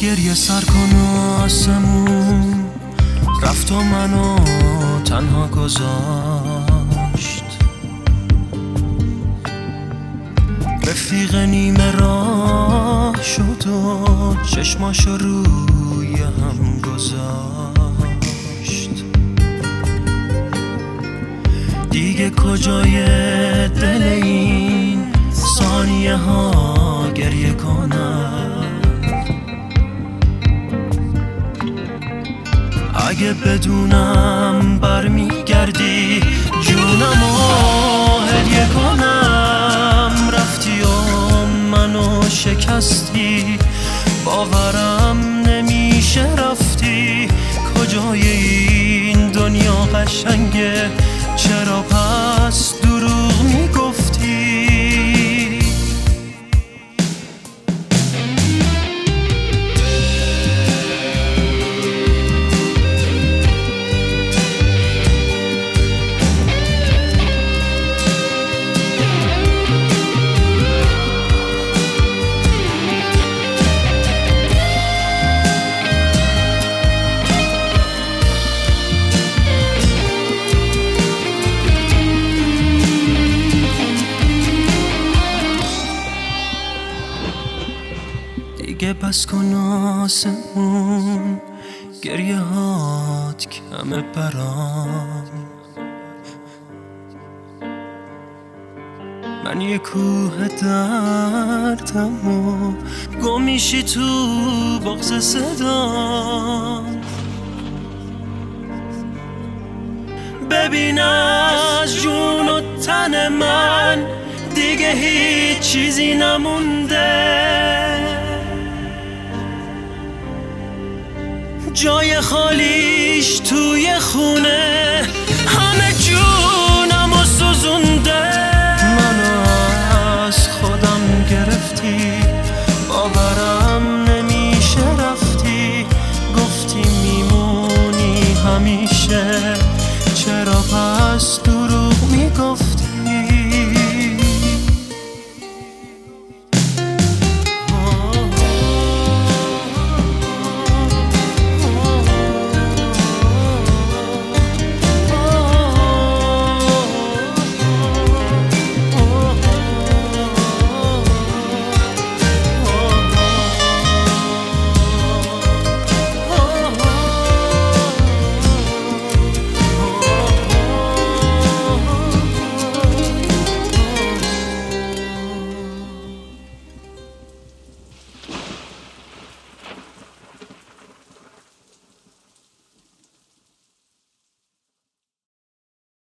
گریه سر کن آسمون رفت و منو تنها گذاشت. رفیق نیمه راه شد و چشماشو روی هم گذاشت. دیگه کجای دل این ثانیه ها گریه کنم؟ اگه بدونم برمیگردی جونمو هدیه کنم. رفتی و منو شکستی، باورم نمیشه رفتی. کجای این دنیا قشنگه، چرا پس دروغ میگفتی؟ دیگه بس کن آسمون، گریه هات کمه برام. من یه کوه دردم و گم میشی تو بغض صدا. ببین از جون و تن من دیگه هیچ چیزی نمونده. جای خالیش توی خونه